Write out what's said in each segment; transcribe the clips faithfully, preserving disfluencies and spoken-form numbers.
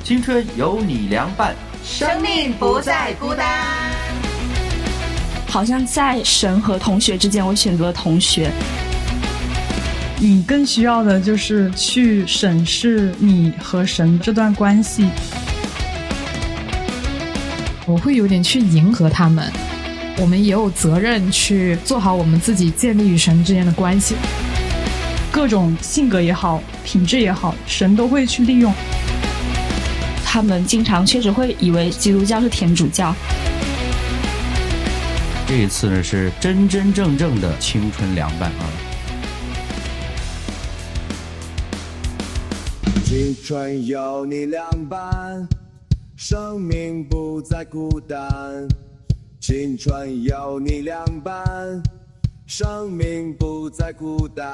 青春有你凉拌， 生命不再孤单。 好像在神和同学之间，我选择了同学。 你更需要的就是去审视你和神这段关系。 我会有点去迎合他们，我们也有责任去做好我们自己建立与神之间的关系。 各种性格也好，品质也好，神都会去利用。 他们经常确实会以为基督教是天主教。 这一次呢是真真正正的青春凉拌啊！ 青春有你凉拌，生命不再孤单。青春有你凉拌，生命不再孤单。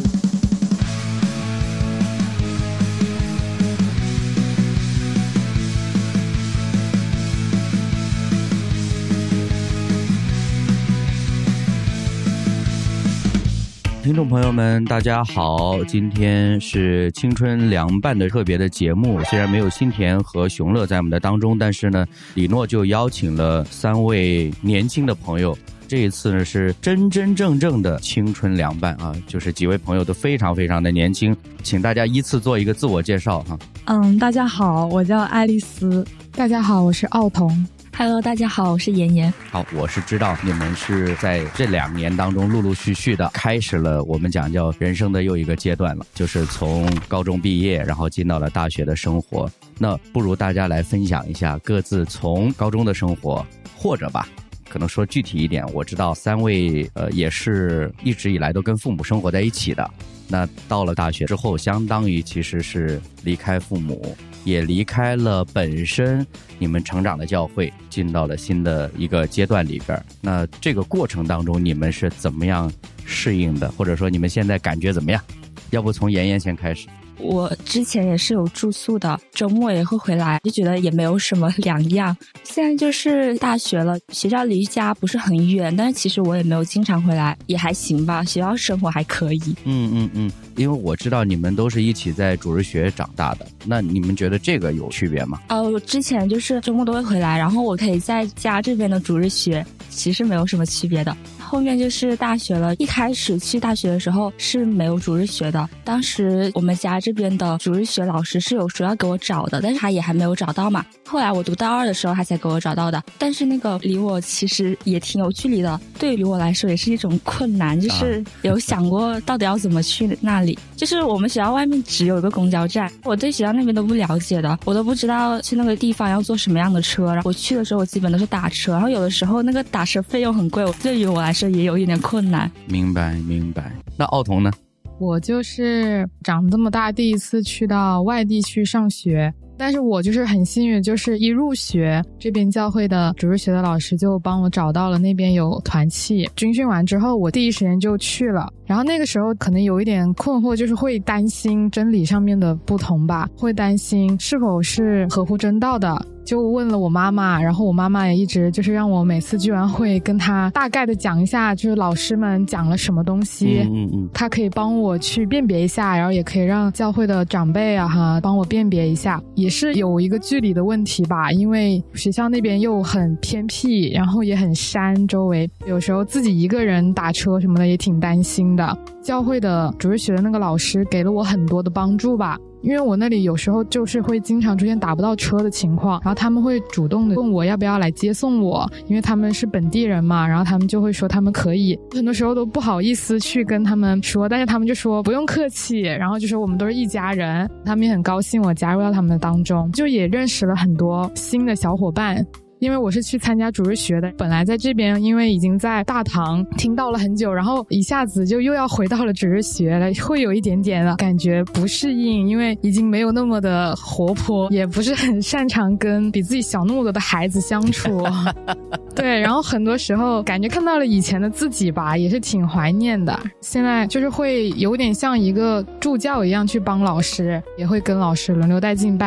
听众朋友们大家好，今天是青春凉拌的特别的节目，虽然没有新田和熊乐在我们的当中，但是呢李诺就邀请了三位年轻的朋友，这一次呢是真真正正的青春凉拌啊，就是几位朋友都非常非常的年轻，请大家依次做一个自我介绍哈。 嗯，大家好，我叫爱丽丝。 大家好，我是奥彤。 Hello， 大家好，我是妍妍。 好，我是知道你们是在这两年当中陆陆续续的开始了我们讲叫人生的又一个阶段了，就是从高中毕业，然后进到了大学的生活。那不如大家来分享一下各自从高中的生活，或者吧，可能说具体一点，我知道三位呃也是一直以来都跟父母生活在一起的。那到了大学之后，相当于其实是离开父母，也离开了本身你们成长的教会，进到了新的一个阶段里边。那这个过程当中你们是怎么样适应的，或者说你们现在感觉怎么样？要不从妍妍先开始。 我之前也是有住宿的，周末也会回来，就觉得也没有什么两样。现在就是大学了，学校离家不是很远，但是其实我也没有经常回来，也还行吧，学校生活还可以。 嗯嗯嗯，因为我知道你们都是一起在主日学长大的，那你们觉得这个有区别吗？ 呃，我之前就是周末都会回来，然后我可以在家这边的主日学，其实没有什么区别的。后面就是大学了，一开始去大学的时候是没有主日学的，当时我们家这边的主日学老师是有说要给我找的，但是他也还没有找到嘛。后来我读大二的时候他才给我找到的，但是那个离我其实也挺有距离的，对于我来说也是一种困难，就是有想过到底要怎么去那里。就是我们学校外面只有一个公交站，我对学校那边都不了解的，我都不知道去那个地方要坐什么样的车，然后我去的时候我基本都是打车，然后有的时候那个打车费用很贵，对于我来说也有一点困难。 明白明白。那奥彤呢？ 我就是长这么大第一次去到外地去上学，但是我就是很幸运，就是一入学这边教会的主日学的老师就帮我找到了那边有团契，军训完之后我第一时间就去了。然后那个时候可能有一点困惑，就是会担心真理上面的不同吧，会担心是否是合乎真道的，就问了我妈妈，然后我妈妈也一直就是让我每次聚完会跟她大概的讲一下就是老师们讲了什么东西，嗯嗯嗯，她可以帮我去辨别一下，然后也可以让教会的长辈啊哈帮我辨别一下。也是有一个距离的问题吧，因为学校那边又很偏僻，然后也很山周围，有时候自己一个人打车什么的也挺担心的。教会的主日学的那个老师给了我很多的帮助吧，因为我那里有时候就是会经常出现打不到车的情况，然后他们会主动的问我要不要来接送我，因为他们是本地人嘛，然后他们就会说他们可以，很多时候都不好意思去跟他们说，但是他们就说不用客气，然后就说我们都是一家人，他们也很高兴我加入到他们当中，就也认识了很多新的小伙伴。因为我是去参加主日学的，本来在这边因为已经在大堂听到了很久，然后一下子就又要回到了主日学了，会有一点点的感觉不适应，因为已经没有那么的活泼，也不是很擅长跟比自己小那么多的孩子相处对，然后很多时候感觉看到了以前的自己吧，也是挺怀念的。现在就是会有点像一个助教一样去帮老师，也会跟老师轮流带敬拜。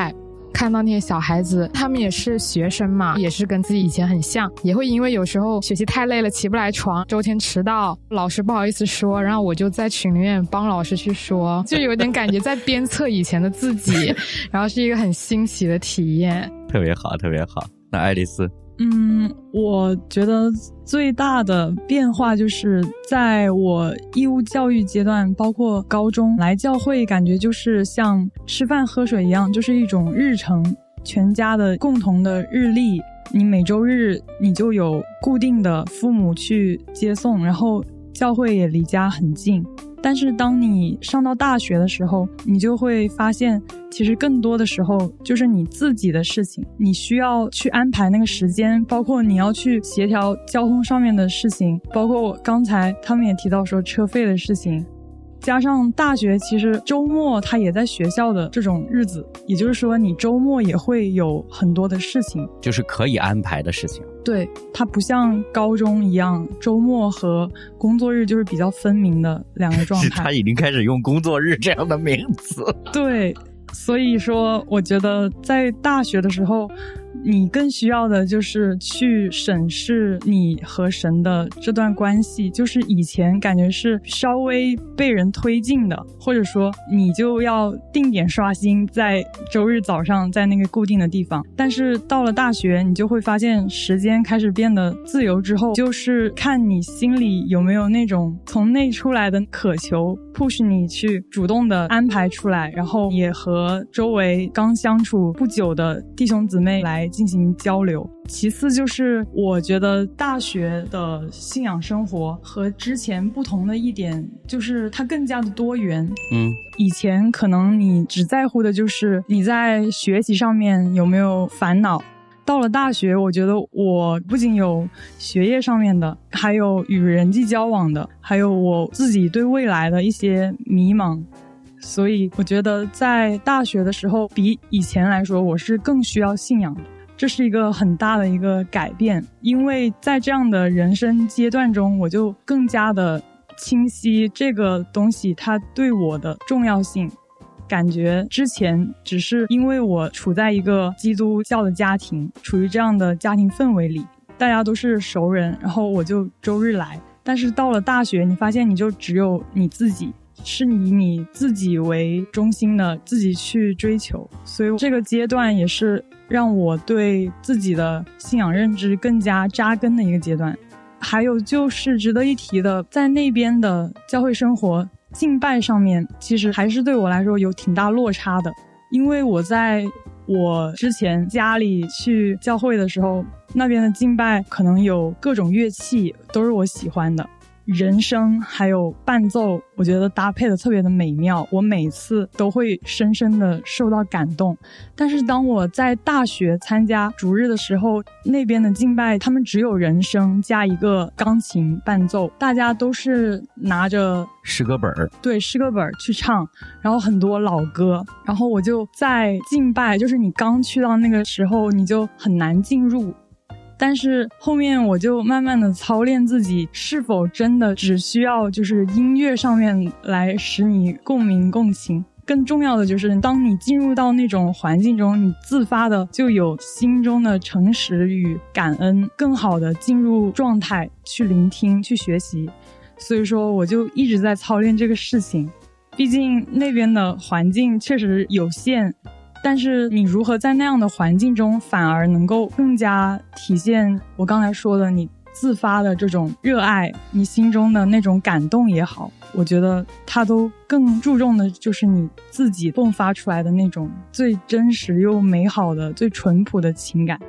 看到那些小孩子，他们也是学生嘛，也是跟自己以前很像，也会因为有时候学习太累了起不来床，周天迟到，老师不好意思说，然后我就在群里面帮老师去说，就有点感觉在鞭策以前的自己然后是一个很新奇的体验。 特别好特别好。那爱丽丝？ 嗯，我觉得最大的变化就是在我义务教育阶段，包括高中来教会，感觉就是像吃饭喝水一样，就是一种日程，全家的共同的日历。你每周日你就有固定的父母去接送，然后教会也离家很近。但是当你上到大学的时候，你就会发现其实更多的时候就是你自己的事情，你需要去安排那个时间，包括你要去协调交通上面的事情，包括刚才他们也提到说车费的事情。加上大学其实周末它也在学校的这种日子，也就是说你周末也会有很多的事情， 就是可以安排的事情。 对，它不像高中一样周末和工作日就是比较分明的两个状态。 他已经开始用工作日这样的名词。 对，所以说我觉得在大学的时候你更需要的就是去审视你和神的这段关系，就是以前感觉是稍微被人推进的，或者说你就要定点刷新在周日早上在那个固定的地方。但是到了大学你就会发现时间开始变得自由之后，就是看你心里有没有那种从内出来的渴求 push 你去主动的安排出来，然后也和周围刚相处不久的弟兄姊妹来进行交流。其次就是我觉得大学的信仰生活和之前不同的一点就是它更加的多元。 嗯， 以前可能你只在乎的就是你在学习上面有没有烦恼，到了大学我觉得我不仅有学业上面的，还有与人际交往的，还有我自己对未来的一些迷茫。所以我觉得在大学的时候比以前来说我是更需要信仰的，这是一个很大的一个改变。因为在这样的人生阶段中，我就更加的清晰这个东西它对我的重要性。感觉之前只是因为我处在一个基督教的家庭，处于这样的家庭氛围里，大家都是熟人，然后我就周日来。但是到了大学，你发现你就只有你自己，是以你自己为中心的，自己去追求。所以这个阶段也是让我对自己的信仰认知更加扎根的一个阶段。还有就是值得一提的，在那边的教会生活敬拜上面其实还是对我来说有挺大落差的。因为我在我之前家里去教会的时候，那边的敬拜可能有各种乐器都是我喜欢的，人声还有伴奏我觉得搭配的特别的美妙，我每次都会深深的受到感动。但是当我在大学参加主日的时候，那边的敬拜他们只有人声加一个钢琴伴奏，大家都是拿着诗歌本， 对，诗歌本去唱，然后很多老歌。然后我就在敬拜，就是你刚去到那个时候你就很难进入，但是后面我就慢慢的操练自己，是否真的只需要就是音乐上面来使你共鸣共情，更重要的就是当你进入到那种环境中，你自发的就有心中的诚实与感恩，更好的进入状态去聆听去学习。所以说我就一直在操练这个事情。毕竟那边的环境确实有限，但是你如何在那样的环境中反而能够更加体现我刚才说的你自发的这种热爱，你心中的那种感动也好，我觉得它都更注重的就是你自己迸发出来的那种最真实又美好的最淳朴的情感。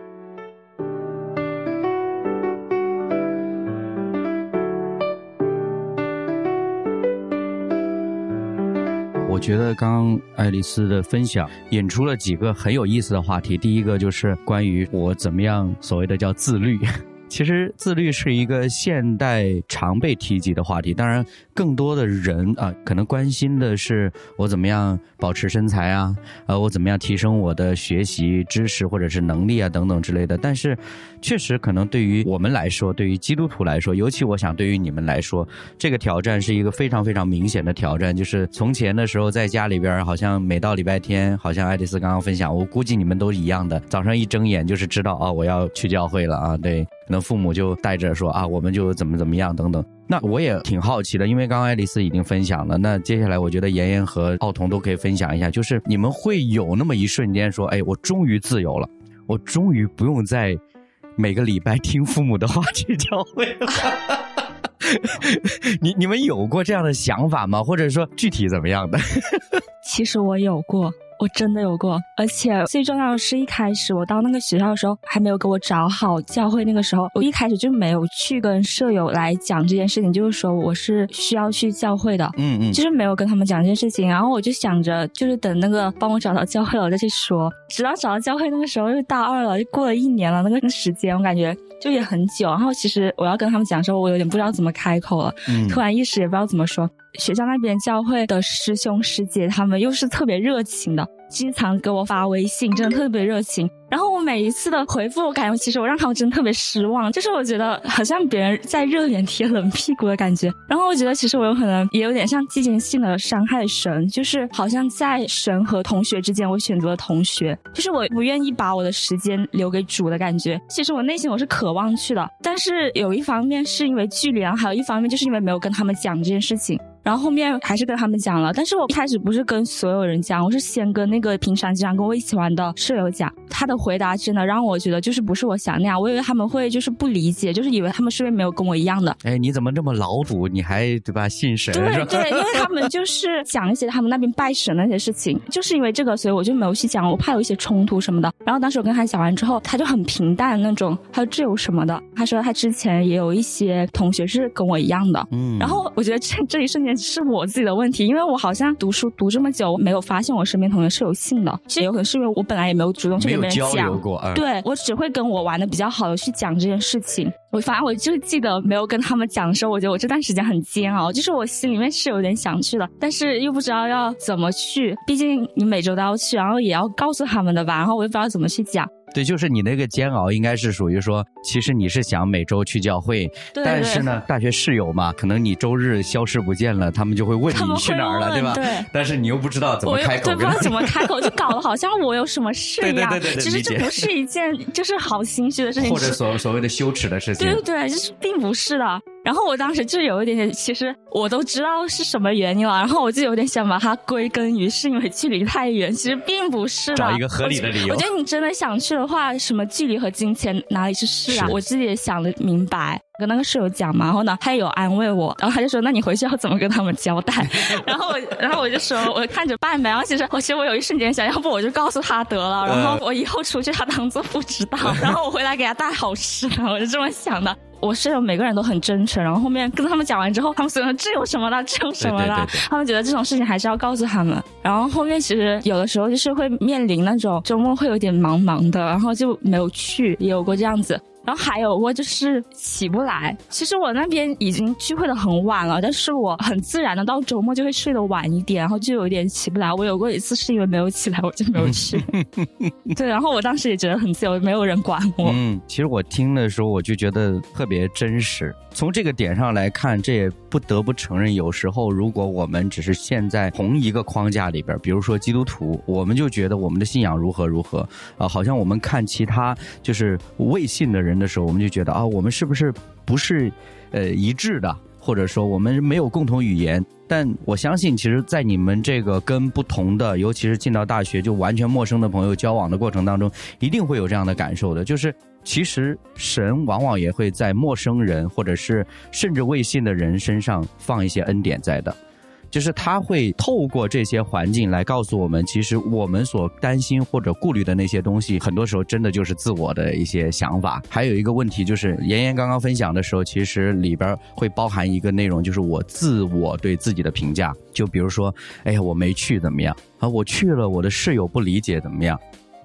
我觉得刚刚爱丽丝的分享引出了几个很有意思的话题。第一个就是关于我怎么样所谓的叫自律， 其实自律是一个现代常被提及的话题，当然更多的人啊，可能关心的是我怎么样保持身材啊，呃，我怎么样提升我的学习知识或者是能力啊等等之类的。但是确实可能对于我们来说，对于基督徒来说，尤其我想对于你们来说，这个挑战是一个非常非常明显的挑战。就是从前的时候在家里边，好像每到礼拜天，好像爱丽丝刚刚分享，我估计你们都一样的，早上一睁眼就是知道啊，我要去教会了啊，对，可能父母就带着说啊，我们就怎么怎么样等等。那我也挺好奇的，因为刚刚爱丽丝已经分享了，那接下来我觉得妍妍和奥彤都可以分享一下，就是你们会有那么一瞬间说，哎，我终于自由了，我终于不用再每个礼拜听父母的话去教会了。你你们有过这样的想法吗？或者说具体怎么样的？ 其实我有过，我真的有过，而且最重要的是一开始我到那个学校的时候还没有给我找好教会，那个时候我一开始就没有去跟舍友来讲这件事情，就是说我是需要去教会的，嗯嗯，就是没有跟他们讲这件事情，然后我就想着就是等那个帮我找到教会了我再去说，直到找到教会那个时候就大二了，就过了一年了，那个时间我感觉就也很久，然后其实我要跟他们讲的时候我有点不知道怎么开口了，嗯，突然一时也不知道怎么说。学校那边教会的师兄师姐他们又是特别热情的，经常给我发微信，真的特别热情。然后我每一次的回复，我感觉其实我让他们真的特别失望，就是我觉得好像别人在热脸贴冷屁股的感觉。然后我觉得其实我有可能也有点像季节性的伤害神，就是好像在神和同学之间我选择了同学，就是我不愿意把我的时间留给主的感觉。其实我内心我是渴望去的，但是有一方面是因为距离，然后还有一方面就是因为没有跟他们讲这件事情。然后后面还是跟他们讲了，但是我一开始不是跟所有人讲，我是先跟那个平常经常跟我一起玩的舍友讲，他的回答真的让我觉得就是不是我想那样，我以为他们会就是不理解，就是以为他们是不是没有跟我一样的。 哎，你怎么这么老土，你还对吧信神？ 对对，因为他们就是讲一些他们那边拜神的那些事情，就是因为这个所以我就没有去讲，我怕有一些冲突什么的。然后当时我跟他讲完之后，他就很平淡那种，还有这有什么的，他说他之前也有一些同学是跟我一样的，嗯，然后我觉得这这一瞬间是我自己的问题，因为我好像读书读这么久没有发现我身边同学是有信的，其实有可能是因为我本来也没有主动去跟别人讲， 没有交流过，嗯， 对，我只会跟我玩的比较好的去讲这件事情。我反正我就记得没有跟他们讲的时候，我觉得我这段时间很煎熬，就是我心里面是有点想去的，但是又不知道要怎么去，毕竟你每周都要去，然后也要告诉他们的吧，然后我又不知道怎么去讲。 对，就是你那个煎熬应该是属于说，其实你是想每周去教会，对对，但是呢，大学室友嘛，可能你周日消失不见了，他们就会问你去哪儿了，对吧？对。但是你又不知道怎么开口， 对，不知道怎么开口，就搞得好像我有什么事一样。对对对对对，其实这不是一件就是好心虚的事情， 或者所所谓的羞耻的事情。 对对对，就是并不是的。然后我当时就有一点点，其实我都知道是什么原因了，然后我就有点想把它归根于是因为距离太远，其实并不是的。 找一个合理的理由。 我觉得你真的想去的话，什么距离和金钱哪里是事啊？我自己也想得明白。跟那个室友讲嘛，然后呢，他也有安慰我，然后他就说：“那你回去要怎么跟他们交代？”然后我，然后我就说：“我看着办呗。”然后其实我其实我有一瞬间想，要不我就告诉他得了，然后我以后出去他当做不知道，然后我回来给他带好吃的，我就这么想的。我室友每个人都很真诚，然后后面跟他们讲完之后，他们说这有什么的，这有什么的，对对对对，他们觉得这种事情还是要告诉他们。然后后面其实有的时候就是会面临那种周末会有点忙忙的，然后就没有去，也有过这样子。然后还有过就是起不来，其实我那边已经聚会的很晚了，但是我很自然的到周末就会睡得晚一点，然后就有点起不来。我有过一次是因为没有起来我就没有去对，然后我当时也觉得很自由，没有人管我。 嗯，其实我听的时候我就觉得特别真实，从这个点上来看，这也不得不承认，有时候如果我们只是陷在同一个框架里边，比如说基督徒，我们就觉得我们的信仰如何如何啊、呃，好像我们看其他就是未信的人的时候，我们就觉得啊，我们是不是不是呃一致的，或者说我们没有共同语言。但我相信其实在你们这个跟不同的，尤其是进到大学就完全陌生的朋友交往的过程当中，一定会有这样的感受的，就是其实神往往也会在陌生人或者是甚至未信的人身上放一些恩典在的，就是他会透过这些环境来告诉我们，其实我们所担心或者顾虑的那些东西，很多时候真的就是自我的一些想法。还有一个问题就是妍妍刚刚分享的时候，其实里边会包含一个内容，就是我自我对自己的评价，就比如说哎呀我没去怎么样啊，我去了我的室友不理解怎么样。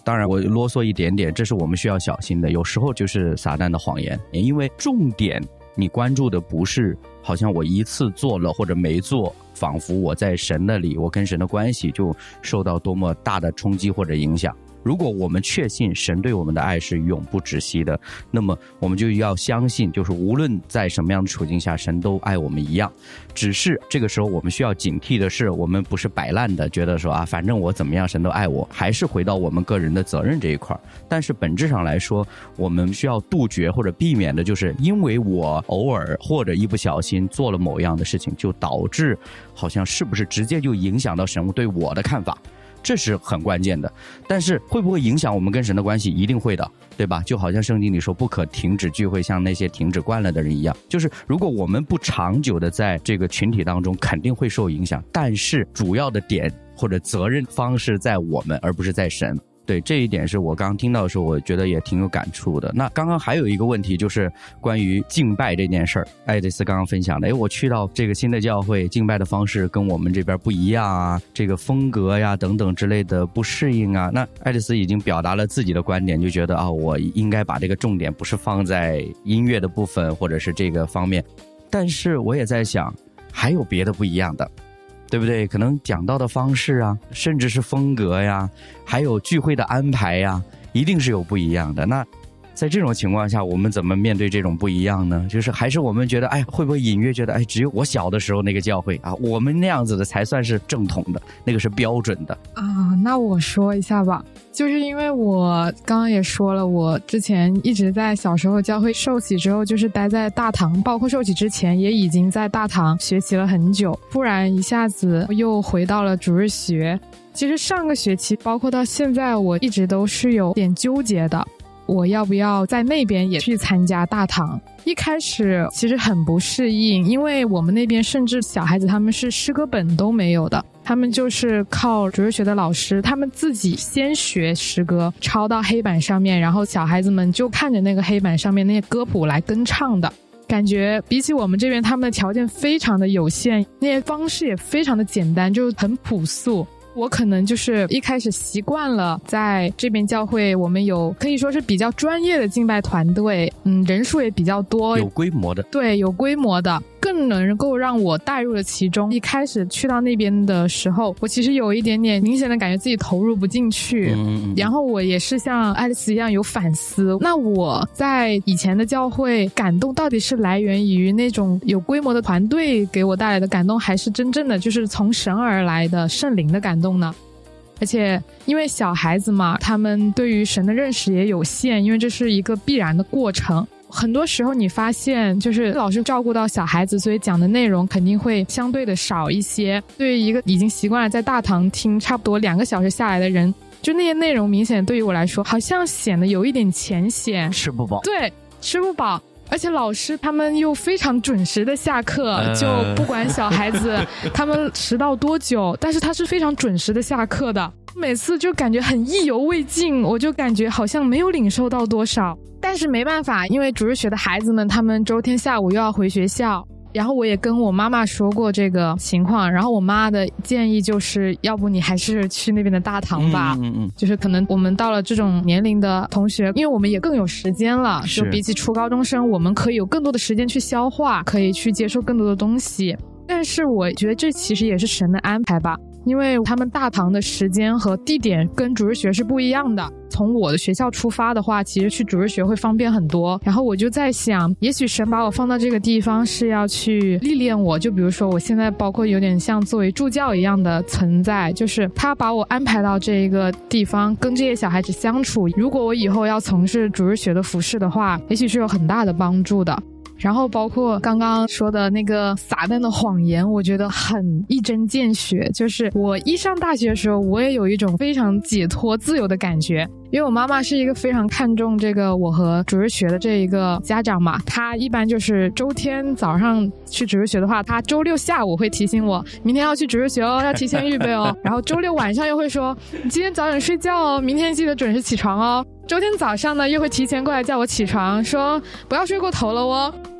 当然我啰嗦一点点，这是我们需要小心的，有时候就是撒旦的谎言，因为重点你关注的不是好像我一次做了或者没做，仿佛我在神那里，我跟神的关系就受到多么大的冲击或者影响。如果我们确信神对我们的爱是永不止息的，那么我们就要相信，就是无论在什么样的处境下，神都爱我们一样。只是这个时候我们需要警惕的是，我们不是摆烂的觉得说啊，反正我怎么样神都爱我，还是回到我们个人的责任这一块。但是本质上来说，我们需要杜绝或者避免的就是因为我偶尔或者一不小心做了某样的事情，就导致好像是不是直接就影响到神对我的看法，这是很关键的。但是会不会影响我们跟神的关系？一定会的，对吧？就好像圣经里说不可停止聚会，像那些停止惯了的人一样，就是如果我们不长久的在这个群体当中，肯定会受影响。但是主要的点或者责任方式在我们，而不是在神。对，这一点是我刚刚听到的时候，我觉得也挺有感触的。那刚刚还有一个问题，就是关于敬拜这件事儿，爱丽丝刚刚分享的，诶，我去到这个新的教会，敬拜的方式跟我们这边不一样啊，这个风格呀等等之类的不适应啊。那爱丽丝已经表达了自己的观点，就觉得啊，我应该把这个重点不是放在音乐的部分或者是这个方面。但是我也在想，还有别的不一样的，对不对？可能讲到的方式啊，甚至是风格呀，还有聚会的安排呀，一定是有不一样的。那在这种情况下，我们怎么面对这种不一样呢？就是还是我们觉得，哎，会不会隐约觉得，哎，只有我小的时候那个教会啊，我们那样子的才算是正统的，那个是标准的啊？那我说一下吧，就是因为我刚刚也说了，我之前一直在小时候教会受洗之后，就是待在大堂，包括受洗之前也已经在大堂学习了很久，不然一下子又回到了主日学。其实上个学期包括到现在，我一直都是有点纠结的，我要不要在那边也去参加大堂。一开始其实很不适应，因为我们那边甚至小孩子他们是诗歌本都没有的，他们就是靠主日学的老师，他们自己先学诗歌，抄到黑板上面，然后小孩子们就看着那个黑板上面那些歌谱来跟唱的。感觉比起我们这边，他们的条件非常的有限，那些方式也非常的简单，就很朴素。我可能就是一开始习惯了在这边教会，我们有可以说是比较专业的敬拜团队，嗯，人数也比较多， 有规模的， 对，有规模的，更能够让我带入了其中。一开始去到那边的时候，我其实有一点点明显的感觉自己投入不进去，嗯，然后我也是像爱丽丝一样有反思。那我在以前的教会感动到底是来源于那种有规模的团队给我带来的感动，还是真正的就是从神而来的圣灵的感动呢？而且因为小孩子嘛，他们对于神的认识也有限，因为这是一个必然的过程。很多时候你发现就是老师照顾到小孩子，所以讲的内容肯定会相对的少一些。对于一个已经习惯了在大堂听差不多两个小时下来的人，就那些内容明显对于我来说好像显得有一点浅显， 吃不饱。 对，吃不饱。而且老师他们又非常准时的下课，呃、就不管小孩子他们迟到多久，但是他是非常准时的下课的。每次就感觉很意犹未尽，我就感觉好像没有领受到多少。但是没办法，因为主日学的孩子们他们周天下午又要回学校，然后我也跟我妈妈说过这个情况，然后我妈的建议就是要不你还是去那边的大堂吧，嗯嗯嗯，就是可能我们到了这种年龄的同学，因为我们也更有时间了，就比起初高中生我们可以有更多的时间去消化，可以去接受更多的东西。但是我觉得这其实也是神的安排吧，因为他们大堂的时间和地点跟主日学是不一样的。从我的学校出发的话，其实去主日学会方便很多。然后我就在想，也许神把我放到这个地方是要去历练我，就比如说我现在包括有点像作为助教一样的存在，就是他把我安排到这个地方跟这些小孩子相处，如果我以后要从事主日学的服事的话，也许是有很大的帮助的。然后包括刚刚说的那个撒旦的谎言，我觉得很一针见血。就是我一上大学的时候，我也有一种非常解脱自由的感觉，因为我妈妈是一个非常看重这个我和主日学的这一个家长嘛，她一般就是周天早上去主日学的话，她周六下午会提醒我明天要去主日学哦，要提前预备哦然后周六晚上又会说你今天早点睡觉哦，明天记得准时起床哦。周天早上呢又会提前过来叫我起床，说不要睡过头了哦。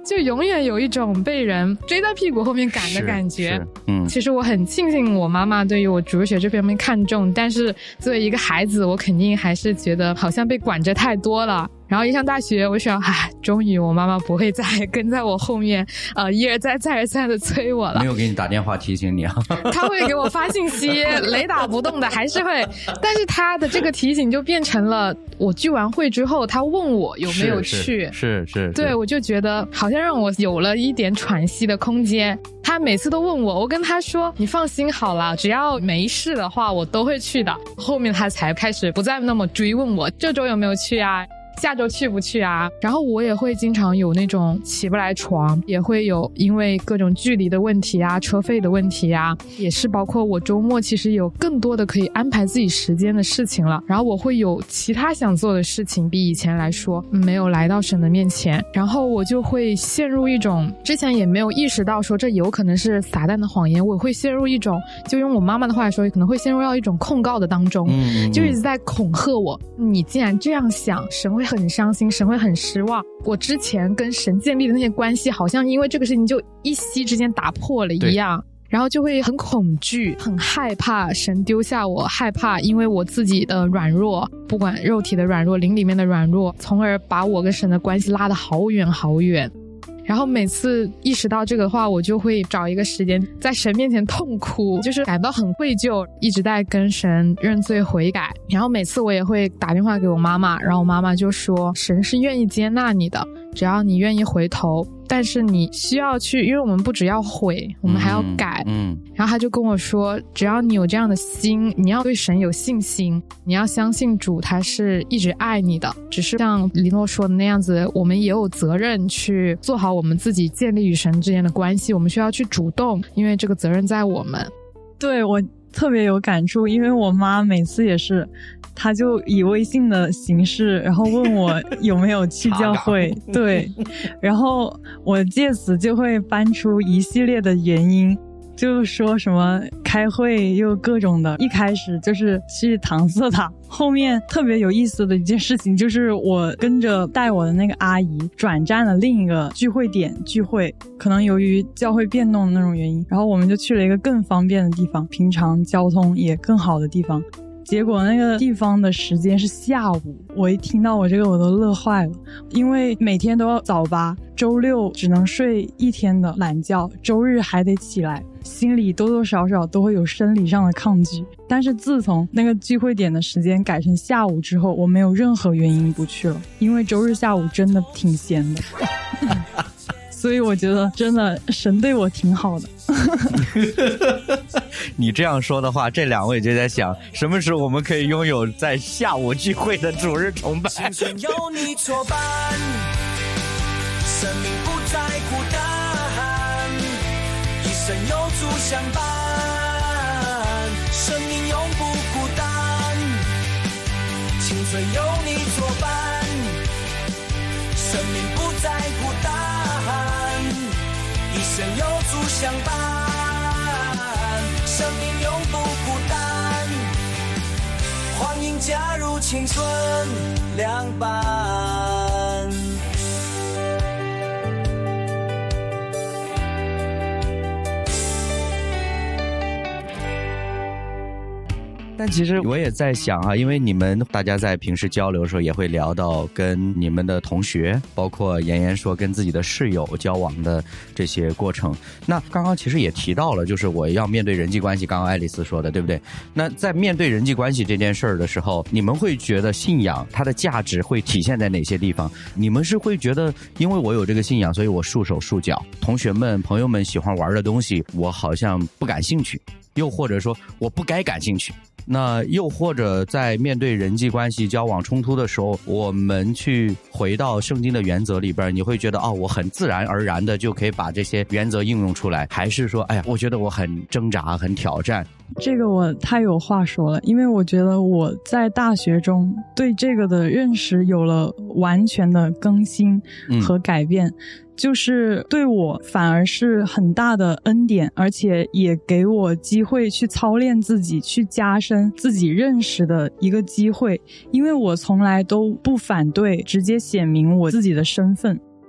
就永远有一种被人追在屁股后面赶的感觉。 嗯， 其实我很庆幸我妈妈对于我主日学这方面看重，但是作为一个孩子，我肯定还是觉得好像被管着太多了。然后一上大学，我想，唉，终于我妈妈不会再跟在我后面，呃，一而再、再而三的催我了。 没有给你打电话提醒你啊？ 她会给我发信息，雷打不动的，还是会。但是她的这个提醒就变成了，我聚完会之后，她问我有没有去， 是是 是, 是， 对，我就觉得好像让我有了一点喘息的空间。他每次都问我，我跟他说你放心好了，只要没事的话我都会去的。后面他才开始不再那么追问我这周有没有去啊，下周去不去啊。然后我也会经常有那种起不来床，也会有因为各种距离的问题啊，车费的问题啊，也是包括我周末其实有更多的可以安排自己时间的事情了。然后我会有其他想做的事情，比以前来说没有来到神的面前。然后我就会陷入一种之前也没有意识到说这有可能是撒旦的谎言，我会陷入一种，就用我妈妈的话来说，可能会陷入到一种控告的当中，嗯，就一直在恐吓我，你既然这样想，神会很伤心，神会很失望。我之前跟神建立的那些关系好像因为这个事情就一夕之间打破了一样，然后就会很恐惧，很害怕神丢下我，害怕因为我自己的软弱，不管肉体的软弱，灵里面的软弱，从而把我跟神的关系拉得好远好远。然后每次意识到这个的话，我就会找一个时间在神面前痛哭，就是感到很愧疚，一直在跟神认罪悔改。然后每次我也会打电话给我妈妈，然后我妈妈就说神是愿意接纳你的，只要你愿意回头，但是你需要去，因为我们不只要悔，我们还要改。嗯，嗯然后他就跟我说，只要你有这样的心，你要对神有信心，你要相信主他是一直爱你的，只是像林诺说的那样子，我们也有责任去做好我们自己建立与神之间的关系，我们需要去主动，因为这个责任在我们。 对，我特别有感触，因为我妈每次也是，她就以微信的形式，然后问我有没有去教会，对，然后我借此就会搬出一系列的原因，就说什么开会又各种的，一开始就是去搪塞他。后面特别有意思的一件事情就是我跟着带我的那个阿姨转战了另一个聚会点聚会，可能由于教会变动的那种原因，然后我们就去了一个更方便的地方，平常交通也更好的地方。结果那个地方的时间是下午，我一听到我这个我都乐坏了，因为每天都要早八，周六只能睡一天的懒觉，周日还得起来，心里多多少少都会有生理上的抗拒。但是自从那个聚会点的时间改成下午之后，我没有任何原因不去了，因为周日下午真的挺闲的所以我觉得真的神对我挺好的你这样说的话，这两位就在想什么时候我们可以拥有在下午聚会的主日崇拜。 青春有你作伴，生命不再孤单，一生有主相伴，生命永不孤单。青春有你作伴，生命不再孤单，一生有主相伴，生命永不孤单。欢迎加入青春凉拌。 但其实我也在想啊，因为你们大家在平时交流的时候也会聊到跟你们的同学，包括妍妍说跟自己的室友交往的这些过程。那刚刚其实也提到了，就是我要面对人际关系，刚刚爱丽丝说的对不对？那在面对人际关系这件事儿的时候，你们会觉得信仰它的价值会体现在哪些地方？你们是会觉得因为我有这个信仰，所以我束手束脚，同学们朋友们喜欢玩的东西我好像不感兴趣，又或者说我不该感兴趣，那又或者在面对人际关系交往冲突的时候，我们去回到圣经的原则里边，你会觉得哦，我很自然而然的就可以把这些原则应用出来，还是说哎呀，我觉得我很挣扎很挑战？ 这个我太有话说了，因为我觉得我在大学中对这个的认识有了完全的更新和改变、嗯就是对我反而是很大的恩典，而且也给我机会去操练自己，去加深自己认识的一个机会。因为我从来都不反对直接显明我自己的身份，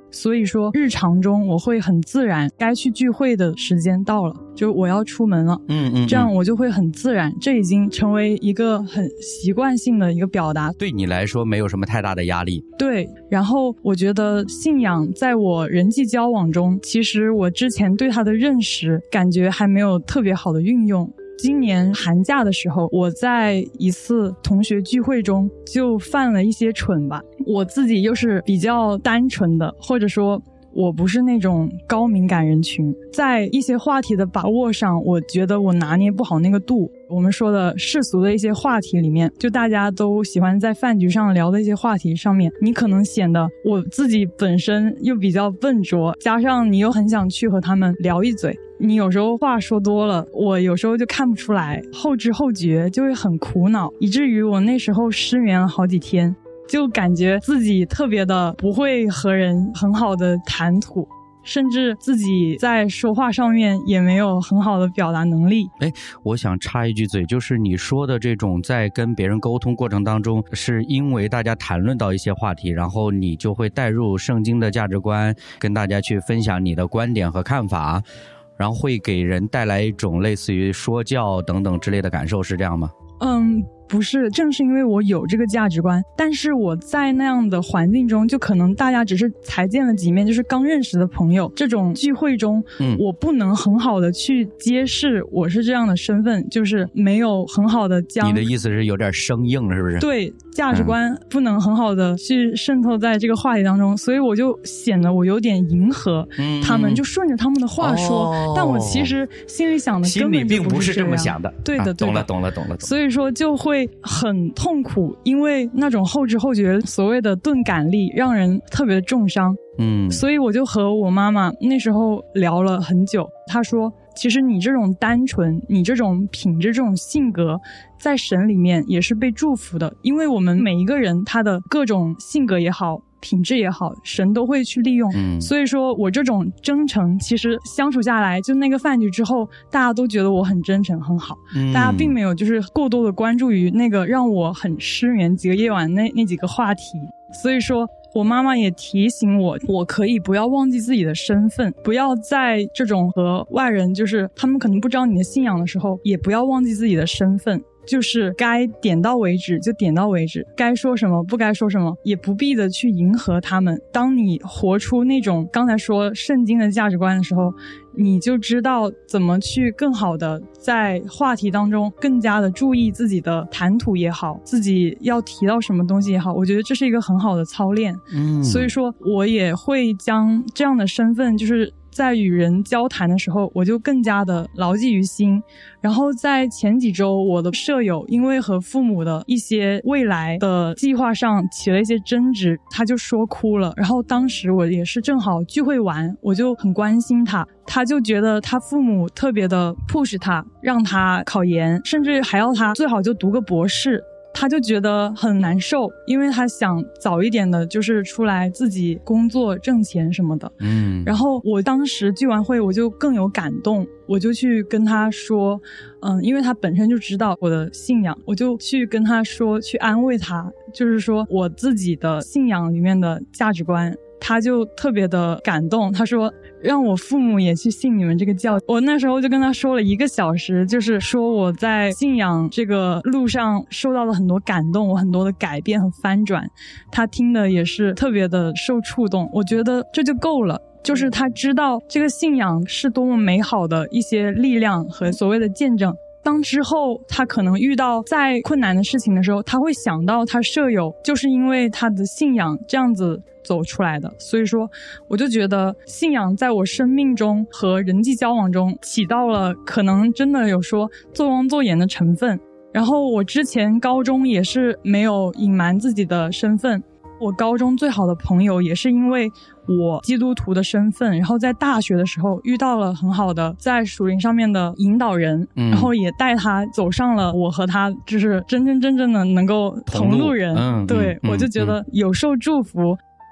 所以说日常中我会很自然，该去聚会的时间到了，就我要出门了， 嗯 嗯, 嗯， 这样我就会很自然，这已经成为一个很习惯性的一个表达， 对你来说没有什么太大的压力。 对，然后我觉得信仰在我人际交往中，其实我之前对它的认识感觉还没有特别好的运用。今年寒假的时候，我在一次同学聚会中就犯了一些蠢吧。我自己又是比较单纯的，或者说我不是那种高敏感人群，在一些话题的把握上，我觉得我拿捏不好那个度。我们说的世俗的一些话题里面，就大家都喜欢在饭局上聊的一些话题上面，你可能显得我自己本身又比较笨拙，加上你又很想去和他们聊一嘴，你有时候话说多了，我有时候就看不出来，后知后觉就会很苦恼，以至于我那时候失眠了好几天，就感觉自己特别的不会和人很好的谈吐，甚至自己在说话上面也没有很好的表达能力。 哎，我想插一句嘴，就是你说的这种在跟别人沟通过程当中，是因为大家谈论到一些话题，然后你就会带入圣经的价值观，跟大家去分享你的观点和看法，然后会给人带来一种类似于说教等等之类的感受，是这样吗？ 嗯，不是，正是因为我有这个价值观，但是我在那样的环境中，就可能大家只是才见了几面，就是刚认识的朋友，这种聚会中，嗯，我不能很好的去揭示我是这样的身份，就是没有很好的将， 你的意思是有点生硬是不是？ 对，价值观不能很好的去渗透在这个话题当中，所以我就显得我有点迎合他们，嗯，就顺着他们的话说，哦，但我其实心里想的根本就不是这样，心里并不是这么想的。对的，啊，对的，懂了懂了懂了。所以说就会很痛苦，因为那种后知后觉，所谓的钝感力让人特别重伤。嗯，所以我就和我妈妈那时候聊了很久，她说其实你这种单纯，你这种品质，这种性格在神里面也是被祝福的，因为我们每一个人他的各种性格也好，品质也好，神都会去利用。嗯，所以说我这种真诚，其实相处下来，就那个饭局之后，大家都觉得我很真诚很好。嗯，大家并没有就是过多的关注于那个让我很失眠几个夜晚那那几个话题。所以说我妈妈也提醒我，我可以不要忘记自己的身份，不要在这种和外人就是他们可能不知道你的信仰的时候，也不要忘记自己的身份，就是该点到为止就点到为止，该说什么不该说什么，也不必的去迎合他们。当你活出那种刚才说圣经的价值观的时候，你就知道怎么去更好的在话题当中更加的注意自己的谈吐也好，自己要提到什么东西也好，我觉得这是一个很好的操练。嗯，所以说我也会将这样的身份就是在与人交谈的时候，我就更加的牢记于心。然后在前几周，我的舍友因为和父母的一些未来的计划上起了一些争执，他就说哭了。然后当时我也是正好聚会完，我就很关心他，他就觉得他父母特别的 push 他，让他考研，甚至还要他最好就读个博士。他就觉得很难受，因为他想早一点的就是出来自己工作挣钱什么的。嗯，然后我当时聚完会我就更有感动，我就去跟他说，嗯，因为他本身就知道我的信仰，我就去跟他说，去安慰他，就是说我自己的信仰里面的价值观。他就特别的感动，他说让我父母也去信你们这个教。我那时候就跟他说了一个小时，就是说我在信仰这个路上受到了很多感动，我很多的改变和翻转，他听的也是特别的受触动。我觉得这就够了，就是他知道这个信仰是多么美好的一些力量和所谓的见证。当之后他可能遇到再困难的事情的时候，他会想到他舍友就是因为他的信仰这样子走出来的。所以说我就觉得信仰在我生命中和人际交往中起到了可能真的有说做光做盐的成分。然后我之前高中也是没有隐瞒自己的身份，我高中最好的朋友也是因为我基督徒的身份，然后在大学的时候遇到了很好的在属灵上面的引导人、嗯、然后也带他走上了我和他就是真真正正的能够同路人。嗯、对、嗯、我就觉得有受祝福、嗯、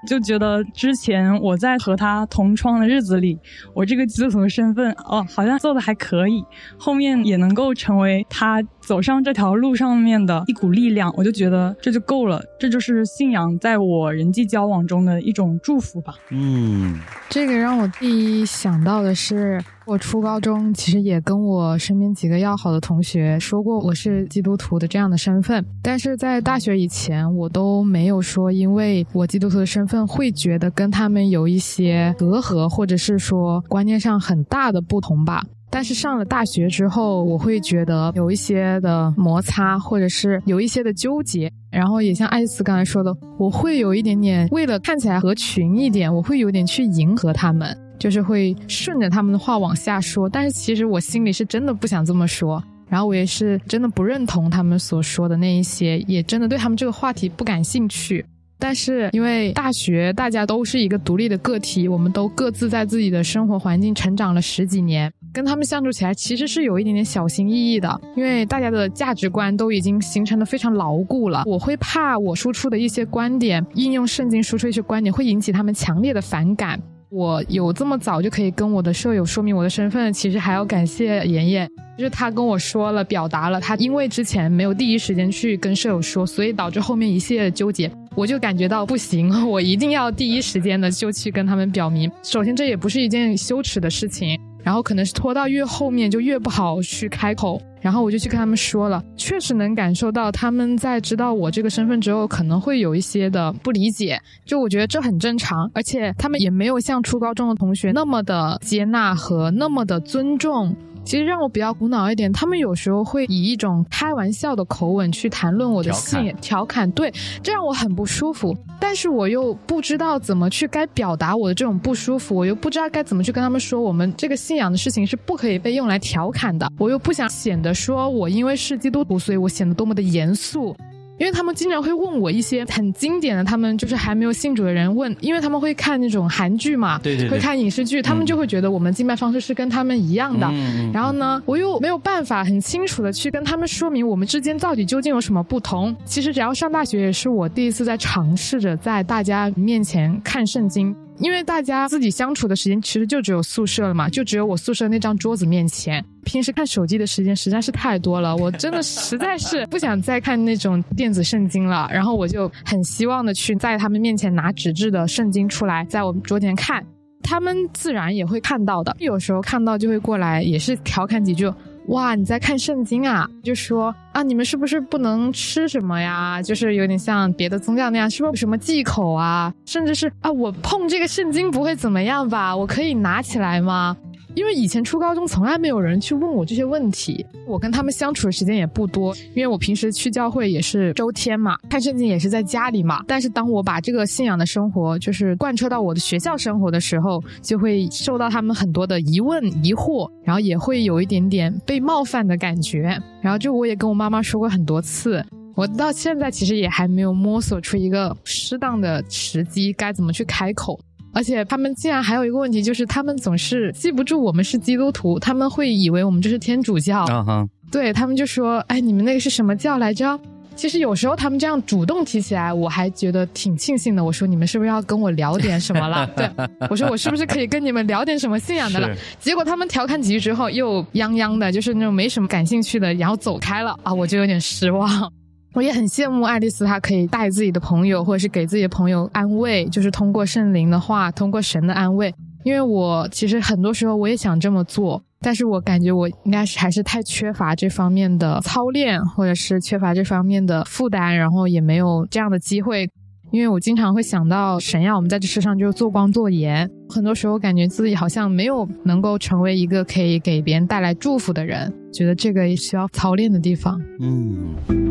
就觉得之前我在和他同窗的日子里，我这个基督徒的身份哦，好像做的还可以，后面也能够成为他走上这条路上面的一股力量，我就觉得这就够了，这就是信仰在我人际交往中的一种祝福吧。 嗯， 这个让我第一想到的是，我初高中其实也跟我身边几个要好的同学说过我是基督徒的这样的身份，但是在大学以前我都没有说因为我基督徒的身份会觉得跟他们有一些隔阂，或者是说观念上很大的不同吧。但是上了大学之后，我会觉得有一些的摩擦，或者是有一些的纠结，然后也像艾斯刚才说的，我会有一点点为了看起来合群一点，我会有点去迎合他们，就是会顺着他们的话往下说，但是其实我心里是真的不想这么说，然后我也是真的不认同他们所说的那一些，也真的对他们这个话题不感兴趣。但是因为大学大家都是一个独立的个体，我们都各自在自己的生活环境成长了十几年，跟他们相处起来其实是有一点点小心翼翼的，因为大家的价值观都已经形成的非常牢固了，我会怕我输出的一些观点，应用圣经输出一些观点会引起他们强烈的反感。我有这么早就可以跟我的舍友说明我的身份，其实还要感谢妍妍，就是他跟我说了，表达了他因为之前没有第一时间去跟舍友说，所以导致后面一系列的纠结，我就感觉到不行，我一定要第一时间的就去跟他们表明。首先这也不是一件羞耻的事情，然后可能是拖到越后面就越不好去开口，然后我就去跟他们说了，确实能感受到他们在知道我这个身份之后可能会有一些的不理解，就我觉得这很正常，而且他们也没有像初高中的同学那么的接纳和那么的尊重。其实让我比较苦恼一点，他们有时候会以一种开玩笑的口吻去谈论我的信，调侃，对，这让我很不舒服，但是我又不知道怎么去该表达我的这种不舒服，我又不知道该怎么去跟他们说我们这个信仰的事情是不可以被用来调侃的，我又不想显得说我因为是基督徒所以我显得多么的严肃。因为他们经常会问我一些很经典的，他们就是还没有信主的人问，因为他们会看那种韩剧嘛， 对对对， 会看影视剧，他们就会觉得我们敬拜方式是跟他们一样的、 嗯、 然后呢我又没有办法很清楚的去跟他们说明我们之间到底究竟有什么不同。其实只要上大学也是我第一次在尝试着在大家面前看圣经，因为大家自己相处的时间其实就只有宿舍了嘛，就只有我宿舍那张桌子面前，平时看手机的时间实在是太多了，我真的实在是不想再看那种电子圣经了，然后我就很希望的去在他们面前拿纸质的圣经出来在我们桌前看，他们自然也会看到的，有时候看到就会过来也是调侃几句，哇你在看圣经啊，就说啊你们是不是不能吃什么呀，就是有点像别的宗教那样，是不是有什么忌口啊，甚至是啊我碰这个圣经不会怎么样吧，我可以拿起来吗？因为以前初高中从来没有人去问我这些问题，我跟他们相处的时间也不多，因为我平时去教会也是周天嘛，看圣经也是在家里嘛，但是当我把这个信仰的生活就是贯彻到我的学校生活的时候，就会受到他们很多的疑问疑惑，然后也会有一点点被冒犯的感觉，然后就我也跟我妈妈说过很多次，我到现在其实也还没有摸索出一个适当的时机该怎么去开口。而且他们竟然还有一个问题，就是他们总是记不住我们是基督徒，他们会以为我们就是天主教、uh-huh. 对，他们就说哎你们那个是什么教来着。其实有时候他们这样主动提起来我还觉得挺庆幸的，我说你们是不是要跟我聊点什么了对，我说我是不是可以跟你们聊点什么信仰的了，结果他们调侃几句之后又泱泱的就是那种没什么感兴趣的然后走开了啊，我就有点失望。我也很羡慕爱丽丝，她可以带自己的朋友或者是给自己的朋友安慰，就是通过圣灵的话，通过神的安慰。因为我其实很多时候我也想这么做，但是我感觉我应该是还是太缺乏这方面的操练，或者是缺乏这方面的负担，然后也没有这样的机会。因为我经常会想到神要我们在这世上就做光做盐，很多时候感觉自己好像没有能够成为一个可以给别人带来祝福的人，觉得这个也需要操练的地方。 嗯，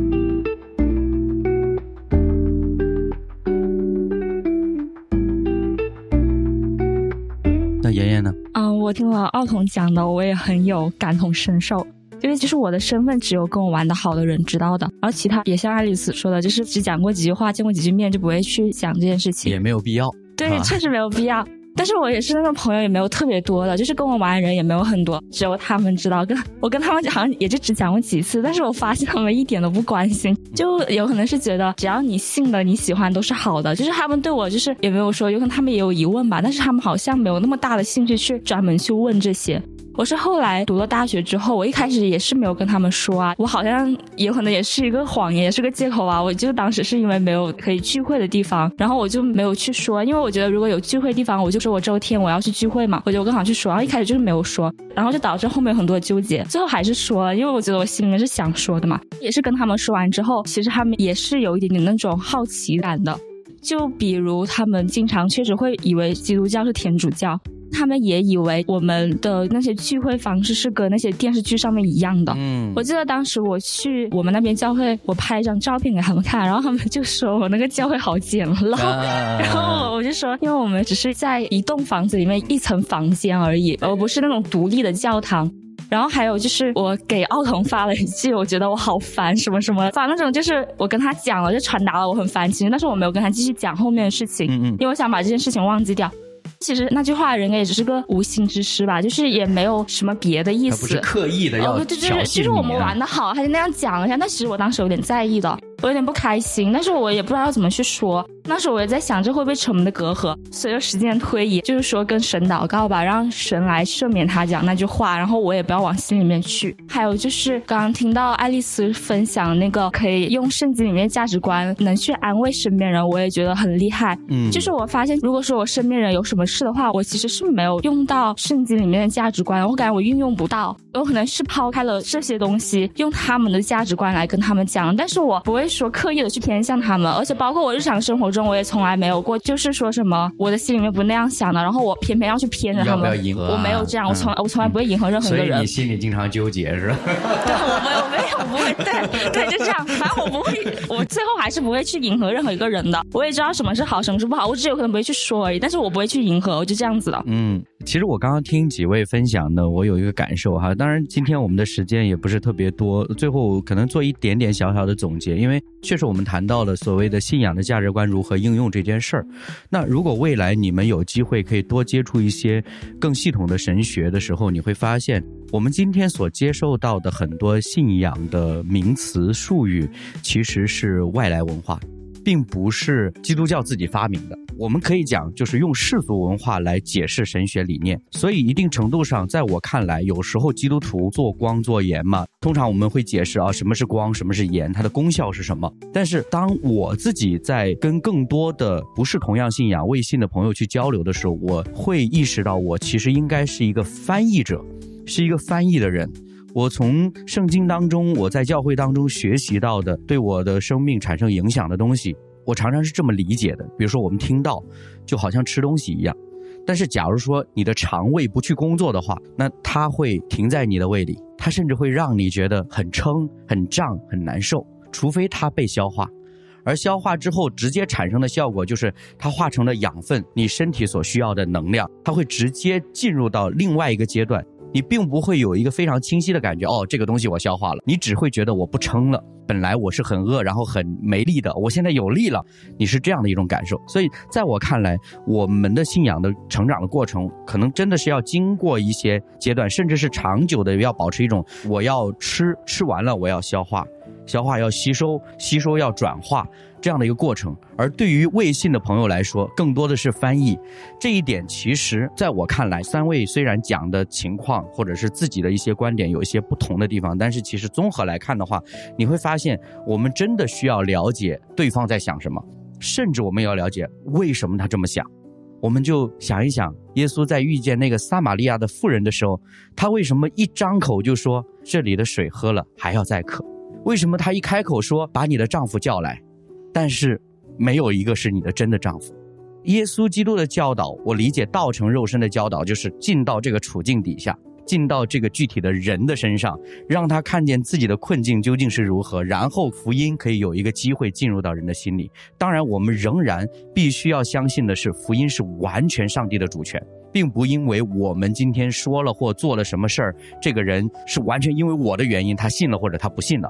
那妍妍呢？ 嗯，我听了奥彤讲的，我也很有感同身受。因为其实我的身份只有跟我玩得好的人知道的，而其他也像爱丽丝说的，就是只讲过几句话见过几句面就不会去讲这件事情， 也没有必要。 对、啊、确实没有必要。 但是我也是那种朋友也没有特别多的，就是跟我玩的人也没有很多，只有他们知道。跟我跟他们好像也就只讲过几次，但是我发现他们一点都不关心，就有可能是觉得只要你信的你喜欢都是好的，就是他们对我就是也没有说，有可能他们也有疑问吧，但是他们好像没有那么大的兴趣去专门去问这些。我是后来读了大学之后，我一开始也是没有跟他们说啊，我好像有可能也是一个谎言，也是个借口啊。我就当时是因为没有可以聚会的地方，然后我就没有去说，因为我觉得如果有聚会地方，我就说我周天我要去聚会嘛，我就更好去说。然后一开始就是没有说，然后就导致后面有很多纠结，最后还是说了，因为我觉得我心里面是想说的嘛。也是跟他们说完之后，其实他们也是有一点点那种好奇感的，就比如他们经常确实会以为基督教是天主教，他们也以为我们的那些聚会方式是跟那些电视剧上面一样的。嗯，我记得当时我去我们那边教会，我拍一张照片给他们看，然后他们就说我那个教会好简陋、啊、然后我就说因为我们只是在一栋房子里面一层房间而已，而不是那种独立的教堂。然后还有就是我给奥彤发了一句我觉得我好烦什么什么，反正那种就是我跟他讲了，就传达了我很烦心，但是我没有跟他继续讲后面的事情，嗯嗯，因为我想把这件事情忘记掉。其实那句话人家也只是个无心之失吧，就是也没有什么别的意思， 他不是刻意的要挑衅你、啊哦、对对对， 就是我们玩的好，他就那样讲了一下，但其实我当时有点在意的，我有点不开心，但是我也不知道要怎么去说。那时候我也在想这会不会成我们的隔阂，随着时间推移，就是说跟神祷告吧，让神来赦免他讲那句话，然后我也不要往心里面去。还有就是刚刚听到爱丽丝分享那个可以用圣经里面价值观能去安慰身边人，我也觉得很厉害。嗯，就是我发现如果说我身边人有什么事的话，我其实是没有用到圣经里面的价值观，我感觉我运用不到，有可能是抛开了这些东西，用他们的价值观来跟他们讲，但是我不会说刻意的去偏向他们，而且包括我日常生活中我也从来没有过就是说什么我的心里面不那样想的，然后我偏偏要去偏着他们， 要不要迎合、啊、 我没有这样，我从、嗯、我从来不会迎合任何一个人。 所以你心里经常纠结是吧？ 对，我没有没有我不会，对对，就这样，反正我不会，我最后还是不会去迎合任何一个人的，我也知道什么是好什么是不好，我只有可能不会去说而已，但是我不会去迎合，我就这样子了。 嗯，其实我刚刚听几位分享的，我有一个感受哈，当然今天我们的时间也不是特别多，最后可能做一点点小小的总结，因为确实我们谈到了所谓的信仰的价值观如何应用这件事儿。那如果未来你们有机会可以多接触一些更系统的神学的时候，你会发现我们今天所接受到的很多信仰的名词术语其实是外来文化，并不是基督教自己发明的，我们可以讲就是用世俗文化来解释神学理念。所以一定程度上在我看来，有时候基督徒做光做盐嘛，通常我们会解释啊什么是光什么是盐，它的功效是什么。但是当我自己在跟更多的不是同样信仰未信的朋友去交流的时候，我会意识到我其实应该是一个翻译者，是一个翻译的人。我从圣经当中，我在教会当中学习到的对我的生命产生影响的东西，我常常是这么理解的。比如说我们听到就好像吃东西一样，但是假如说你的肠胃不去工作的话，那它会停在你的胃里，它甚至会让你觉得很撑很胀很难受，除非它被消化。而消化之后直接产生的效果就是它化成了养分，你身体所需要的能量，它会直接进入到另外一个阶段，你并不会有一个非常清晰的感觉，哦，这个东西我消化了，你只会觉得我不撑了，本来我是很饿然后很没力的，我现在有力了，你是这样的一种感受。所以在我看来，我们的信仰的成长的过程可能真的是要经过一些阶段，甚至是长久的要保持一种我要吃，吃完了我要消化，消化要吸收，吸收要转化，这样的一个过程。而对于未信的朋友来说，更多的是翻译。这一点其实在我看来，三位虽然讲的情况或者是自己的一些观点有一些不同的地方，但是其实综合来看的话，你会发现我们真的需要了解对方在想什么，甚至我们要了解为什么他这么想。我们就想一想，耶稣在遇见那个撒玛利亚的妇人的时候，他为什么一张口就说这里的水喝了还要再渴？为什么他一开口说把你的丈夫叫来，但是没有一个是你的真的丈夫？耶稣基督的教导，我理解道成肉身的教导，就是进到这个处境底下，进到这个具体的人的身上，让他看见自己的困境究竟是如何，然后福音可以有一个机会进入到人的心里。当然我们仍然必须要相信的是，福音是完全上帝的主权，并不因为我们今天说了或做了什么事儿，这个人是完全因为我的原因他信了或者他不信了。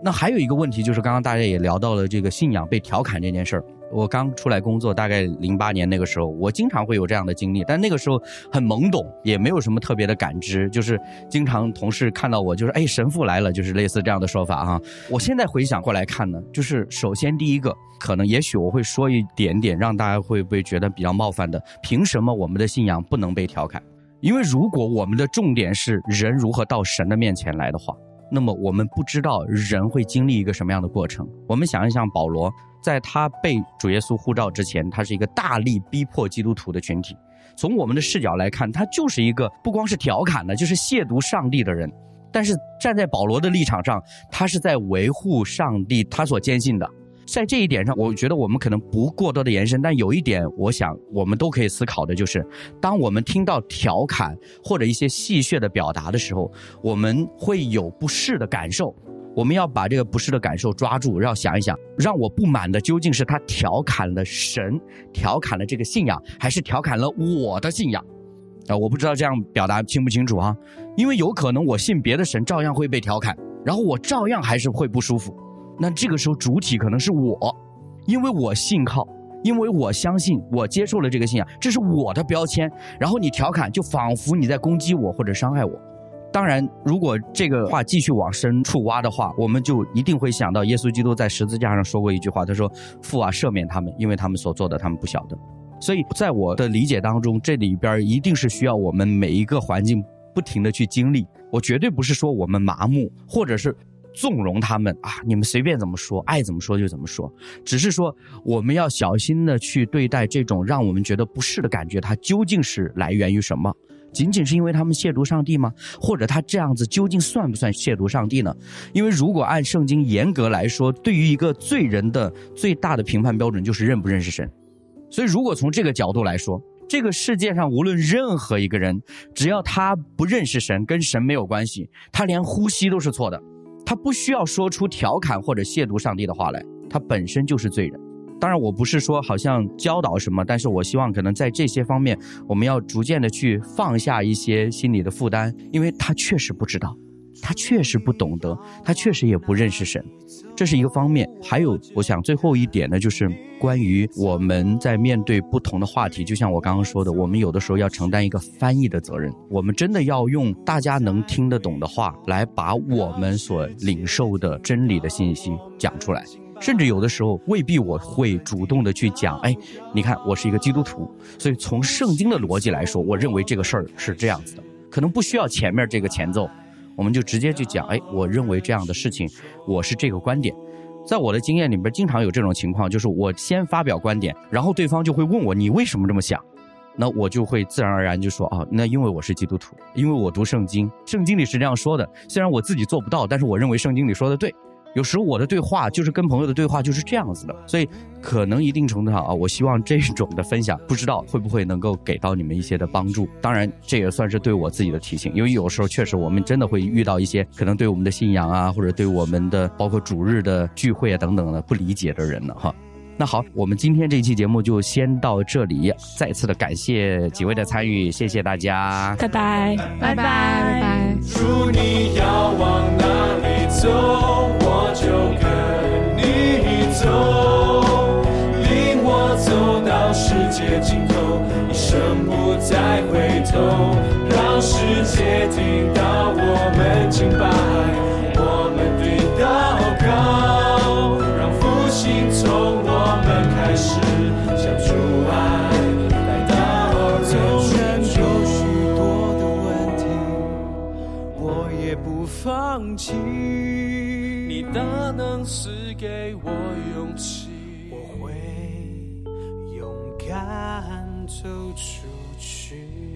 那还有一个问题就是刚刚大家也聊到了这个信仰被调侃这件事儿。我刚出来工作大概零八年那个时候，我经常会有这样的经历，但那个时候很懵懂，也没有什么特别的感知，就是经常同事看到我就是哎神父来了，就是类似这样的说法哈。我现在回想过来看呢，就是首先第一个可能也许我会说一点点让大家会不会觉得比较冒犯的，凭什么我们的信仰不能被调侃？因为如果我们的重点是人如何到神的面前来的话，那么我们不知道人会经历一个什么样的过程。我们想一想保罗在他被主耶稣呼召之前，他是一个大力逼迫基督徒的群体，从我们的视角来看，他就是一个不光是调侃的，就是亵渎上帝的人。但是站在保罗的立场上，他是在维护上帝他所坚信的。在这一点上我觉得我们可能不过多的延伸，但有一点我想我们都可以思考的就是，当我们听到调侃或者一些戏谑的表达的时候，我们会有不适的感受，我们要把这个不适的感受抓住，要想一想，让我不满的究竟是他调侃了神，调侃了这个信仰，还是调侃了我的信仰啊？我不知道这样表达清不清楚啊？因为有可能我信别的神照样会被调侃，然后我照样还是会不舒服。那这个时候主体可能是我，因为我信靠，因为我相信，我接受了这个信仰，这是我的标签，然后你调侃就仿佛你在攻击我或者伤害我。当然如果这个话继续往深处挖的话，我们就一定会想到耶稣基督在十字架上说过一句话，他说父啊赦免他们，因为他们所做的他们不晓得。所以在我的理解当中，这里边一定是需要我们每一个环境不停的去经历。我绝对不是说我们麻木或者是纵容他们啊，你们随便怎么说，爱怎么说就怎么说，只是说我们要小心的去对待这种让我们觉得不适的感觉，它究竟是来源于什么？仅仅是因为他们亵渎上帝吗？或者他这样子究竟算不算亵渎上帝呢？因为如果按圣经严格来说，对于一个罪人的最大的评判标准就是认不认识神。所以如果从这个角度来说，这个世界上无论任何一个人，只要他不认识神，跟神没有关系，他连呼吸都是错的，他不需要说出调侃或者亵渎上帝的话来，他本身就是罪人。当然我不是说好像教导什么，但是我希望可能在这些方面我们要逐渐的去放下一些心理的负担，因为他确实不知道，他确实不懂得，他确实也不认识神，这是一个方面。还有我想最后一点呢，就是关于我们在面对不同的话题，就像我刚刚说的，我们有的时候要承担一个翻译的责任，我们真的要用大家能听得懂的话来把我们所领受的真理的信息讲出来。甚至有的时候未必我会主动的去讲，哎，你看我是一个基督徒，所以从圣经的逻辑来说，我认为这个事儿是这样子的，可能不需要前面这个前奏，我们就直接去讲，哎，我认为这样的事情，我是这个观点。在我的经验里边经常有这种情况，就是我先发表观点，然后对方就会问我你为什么这么想，那我就会自然而然就说，啊，那因为我是基督徒，因为我读圣经，圣经里是这样说的，虽然我自己做不到，但是我认为圣经里说的对。有时候我的对话就是跟朋友的对话就是这样子的，所以可能一定程度上啊，我希望这种的分享不知道会不会能够给到你们一些的帮助。当然这也算是对我自己的提醒，因为有时候确实我们真的会遇到一些可能对我们的信仰啊，或者对我们的包括主日的聚会啊等等的不理解的人呢哈。那好，我们今天这期节目就先到这里，再次的感谢几位的参与，谢谢大家， 拜拜拜拜拜拜。 祝你要往哪里走，我就跟你走，领我走到世界尽头，一生不再回头，让世界听到我们敬拜，我们对祷告，让复兴从我们开始，向主爱来到纵然有许多的问题，我也不放弃，你大能赐给我勇气，我会勇敢走出去。